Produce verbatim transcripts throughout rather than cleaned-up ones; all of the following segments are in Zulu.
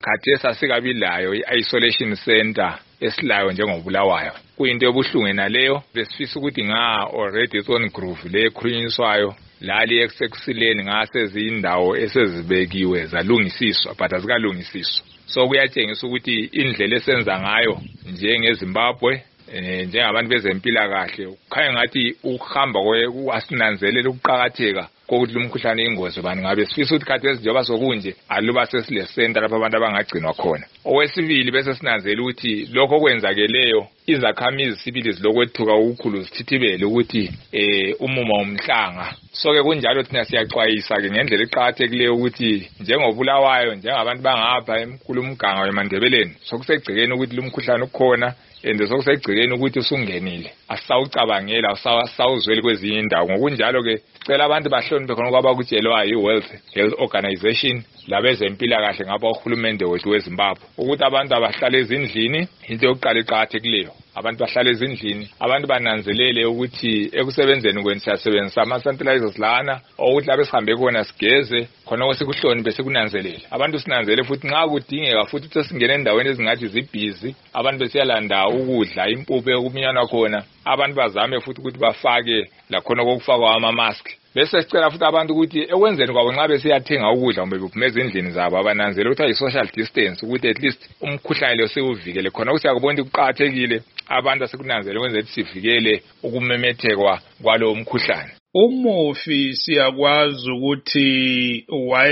khathesi asikabi layo i-isolation center esilayo njengobulawayo. Kuyinto yobuhlungu naleyo, besifisa ukuthi nga already on groove le ekhulunyiswayo lali exekusileni ngase zindawo esezibekiwe zalungisiswa but azikalungisiswa. So kuyatshengisa ukuthi indlela esenza ngayo njengeZimbabwe eh njengabantu bezempilakahle kukhanya ngathi ukuhamba kwasinanzelela ukuqhakatheka kokuthi lumkhuhlane ingozi bani ngabe sifisa ukuthi khathesi njengoba sokunje aluba sesile center lapha abantu abangagcinwa khona. Owesibili bese sinanzela ukuthi lokho kwenzakeleyo izakhamizi sibili zilokwethuka ukukhulu zithithibele ukuthi eh umuma umhlanga. So ke kunjalo thina siyaxwayisa ke ngendlela eqhakathekileyo ukuthi njengobulawayo njengabantu bangapha emkhulu umganga weMandebeleni sokusegcikeni ukuthi lumkhuhlane ukhona ende sokusegcikeni ukuthi usungenile asawucabangela asawuzweli kwezinye indawo. Ngokunjalo ke sicela abantu bahloniphe khona kwaba kutshelwa yi-World Health Organization labezempilakahle ngapha uhulumende wethu weZimbabwe ukuthi abantu abahlala ezindlini into yokuqala eqhakathekileyo. Abantu bahlala ezindlini, abantu bananzelele ukuthi ekusebenzeni kweni siyasebenzisa ama-sanitizers lana ukuthi labe sihambe khona sigeze khona kwesikuhloniphe sekunanzelele. Abantu sinanzelele futhi nxa kudingeka futhi ukuthi singene endaweni ezingathi zibhizi abantu besiyalanda ukudla impuphu ekuminyana khona abantu bazame futhi ukuthi bafake lakhona kokufakwa ama-mask. Bese sicela futhi abantu ukuthi ekwenzeni kwabo nxa besiyathenga ukudla kumbe bephumeza endlini zabo abananzele ukuthi ayi-social distance ukuthi at least umkhuhlane lo sewuvikele khona ukuthi siyakubona ukuthi kuqhakathekile abantu asekunanzele ukwenza ukuthi sivikele ukumemethekwa kwalo mkhuhlane. Umufi siyakwazi ukuthi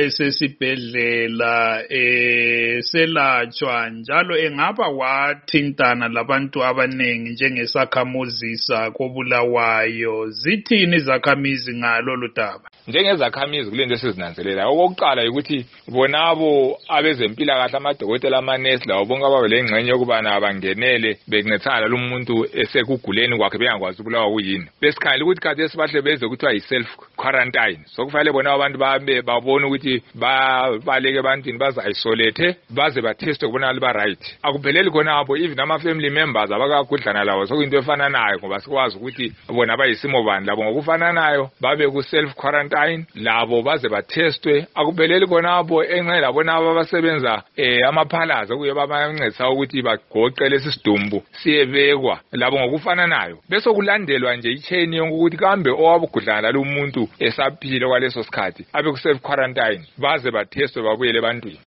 wayesesibhedlela eh selatshwa njalo engaba wathintana labantu abanengi njengesakhamuzisa kobulawayo. Zithini izakhamizi ngalo ludaba? Njengezakhamizi kulento esizinanzelela okokuqala ukuthi bonabo abezempilakahle amadokotela amanesi lawo bonke ababe lengxenye yokubana abangenele bekunethana lo muntu esekuguleni kwakhe bengakwazi ukubulawa kuyini. Besikhangela ukuthi khathesi bahle beze ukuthi ayi self quarantine. So kufanele bona abantu babe babona ukuthi babaleke ebantwini baza isolate baze bateste kubona liba right. Akupheleli khona apho even ama family members abakagudlana lawo sokuyinto efana nayo ngoba sikwazi ukuthi bona abayisimo bani labo ngokufananayo babe ku self quarantine labo baze batestwe. Akupheleli khona apho enxe labona abasebenza eh amaphalaza kuye babancedisa ukuthi bagoqele isisidumbu siyebekwa labo ngokufananayo. Bese kulandelwa nje ichain yonke ukuthi kambe owabugudlana lalo muntu esaphile kwaleso sikhathi abe ku self quarantine baze batestwe babuyele ebantwini.